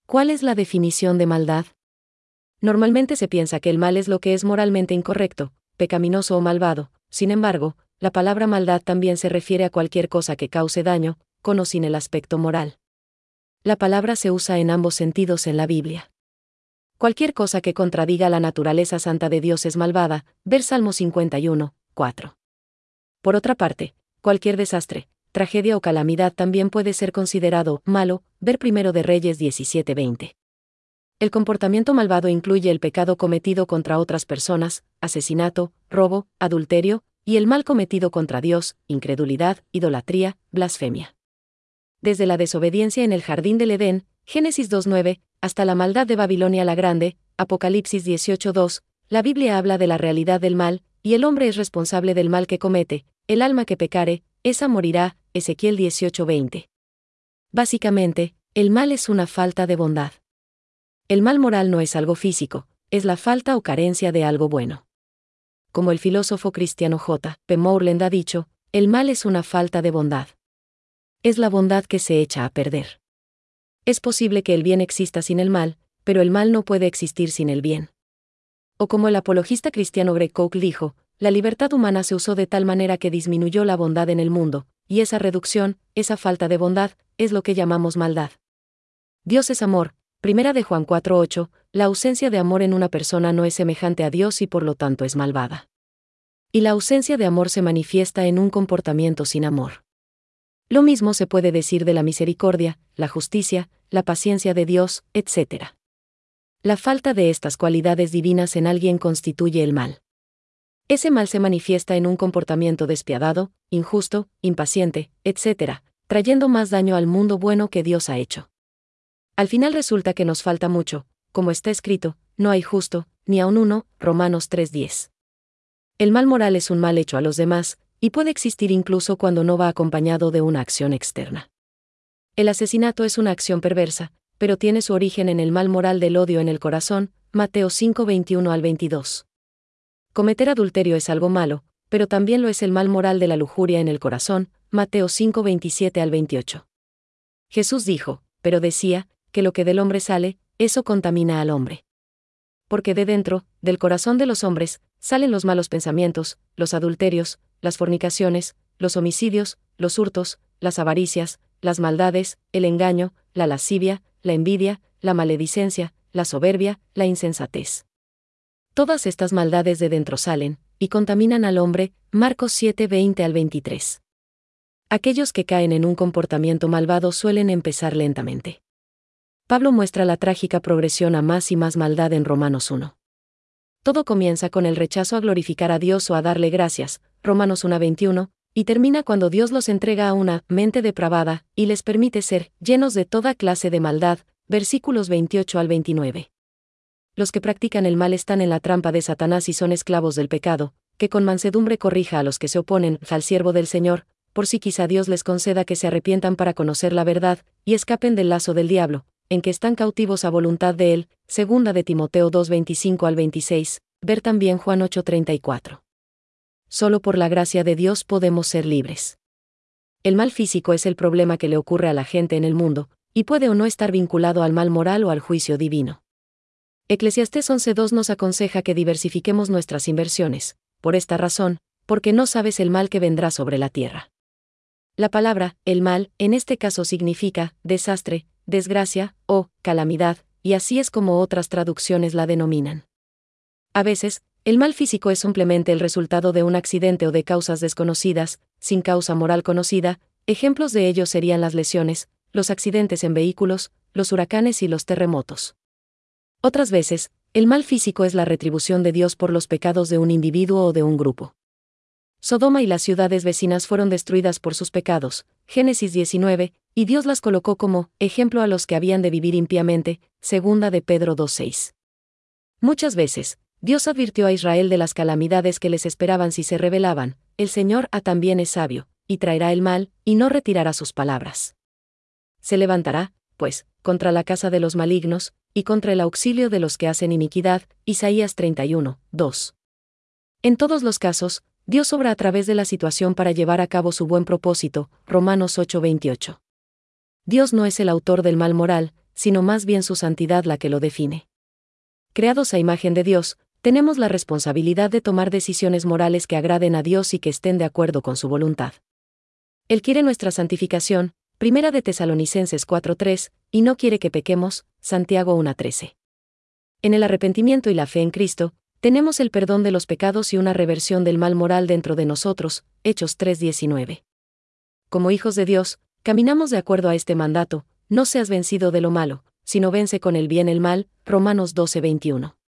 ¿Cuál es la definición de maldad? Normalmente se piensa que el mal es lo que es moralmente incorrecto, pecaminoso o malvado. Sin embargo, la palabra maldad también se refiere a cualquier cosa que cause daño, con o sin el aspecto moral. La palabra se usa en ambos sentidos en la Biblia. Cualquier cosa que contradiga la naturaleza santa de Dios es malvada, ver Salmo 51, 4. Por otra parte, cualquier desastre, tragedia o calamidad también puede ser considerado malo, ver Primero de Reyes 17, 20. El comportamiento malvado incluye el pecado cometido contra otras personas, asesinato, robo, adulterio, y el mal cometido contra Dios, incredulidad, idolatría, blasfemia. Desde la desobediencia en el jardín del Edén, Génesis 2:9, hasta la maldad de Babilonia la Grande, Apocalipsis 18:2, la Biblia habla de la realidad del mal, y el hombre es responsable del mal que comete. El alma que pecare, esa morirá, Ezequiel 18:20. Básicamente, el mal es una falta de bondad. El mal moral no es algo físico, es la falta o carencia de algo bueno. Como el filósofo cristiano J. P. Moreland ha dicho, el mal es una falta de bondad. Es la bondad que se echa a perder. Es posible que el bien exista sin el mal, pero el mal no puede existir sin el bien. O como el apologista cristiano Greg Koch dijo, la libertad humana se usó de tal manera que disminuyó la bondad en el mundo, y esa reducción, esa falta de bondad, es lo que llamamos maldad. Dios es amor. Primera de Juan 4:8, la ausencia de amor en una persona no es semejante a Dios y por lo tanto es malvada. Y la ausencia de amor se manifiesta en un comportamiento sin amor. Lo mismo se puede decir de la misericordia, la justicia, la paciencia de Dios, etc. La falta de estas cualidades divinas en alguien constituye el mal. Ese mal se manifiesta en un comportamiento despiadado, injusto, impaciente, etc., trayendo más daño al mundo bueno que Dios ha hecho. Al final resulta que nos falta mucho, como está escrito, no hay justo, ni aun uno, Romanos 3:10. El mal moral es un mal hecho a los demás, y puede existir incluso cuando no va acompañado de una acción externa. El asesinato es una acción perversa, pero tiene su origen en el mal moral del odio en el corazón, Mateo 5:21 al 22. Cometer adulterio es algo malo, pero también lo es el mal moral de la lujuria en el corazón, Mateo 5:27 al 28. Jesús dijo, pero decía, que lo que del hombre sale, eso contamina al hombre. Porque de dentro, del corazón de los hombres, salen los malos pensamientos, los adulterios, las fornicaciones, los homicidios, los hurtos, las avaricias, las maldades, el engaño, la lascivia, la envidia, la maledicencia, la soberbia, la insensatez. Todas estas maldades de dentro salen, y contaminan al hombre, Marcos 7:20 al 23. Aquellos que caen en un comportamiento malvado suelen empezar lentamente. Pablo muestra la trágica progresión a más y más maldad en Romanos 1. Todo comienza con el rechazo a glorificar a Dios o a darle gracias, Romanos 1:21, y termina cuando Dios los entrega a una mente depravada y les permite ser llenos de toda clase de maldad, versículos 28 al 29. Los que practican el mal están en la trampa de Satanás y son esclavos del pecado, que con mansedumbre corrija a los que se oponen al siervo del Señor, por si quizá Dios les conceda que se arrepientan para conocer la verdad, y escapen del lazo del diablo, en que están cautivos a voluntad de él, segunda de Timoteo 2:25 al 26, ver también Juan 8:34. Solo por la gracia de Dios podemos ser libres. El mal físico es el problema que le ocurre a la gente en el mundo, y puede o no estar vinculado al mal moral o al juicio divino. Eclesiastés 11:2 nos aconseja que diversifiquemos nuestras inversiones, por esta razón, porque no sabes el mal que vendrá sobre la tierra. La palabra, el mal, en este caso significa, desastre, desgracia, o calamidad, y así es como otras traducciones la denominan. A veces, el mal físico es simplemente el resultado de un accidente o de causas desconocidas, sin causa moral conocida. Ejemplos de ello serían las lesiones, los accidentes en vehículos, los huracanes y los terremotos. Otras veces, el mal físico es la retribución de Dios por los pecados de un individuo o de un grupo. Sodoma y las ciudades vecinas fueron destruidas por sus pecados, Génesis 19, y Dios las colocó como ejemplo a los que habían de vivir impíamente, segunda de Pedro 2:6. Muchas veces, Dios advirtió a Israel de las calamidades que les esperaban si se rebelaban. El Señor también es sabio, y traerá el mal, y no retirará sus palabras. Se levantará, pues, contra la casa de los malignos, y contra el auxilio de los que hacen iniquidad, Isaías 31:2. En todos los casos, Dios obra a través de la situación para llevar a cabo su buen propósito, Romanos 8:28. Dios no es el autor del mal moral, sino más bien su santidad la que lo define. Creados a imagen de Dios, tenemos la responsabilidad de tomar decisiones morales que agraden a Dios y que estén de acuerdo con su voluntad. Él quiere nuestra santificación, 1 de Tesalonicenses 4:3, y no quiere que pequemos, Santiago 1:13. En el arrepentimiento y la fe en Cristo, tenemos el perdón de los pecados y una reversión del mal moral dentro de nosotros, Hechos 3:19. Como hijos de Dios, caminamos de acuerdo a este mandato: no seas vencido de lo malo, sino vence con el bien el mal, Romanos 12:21.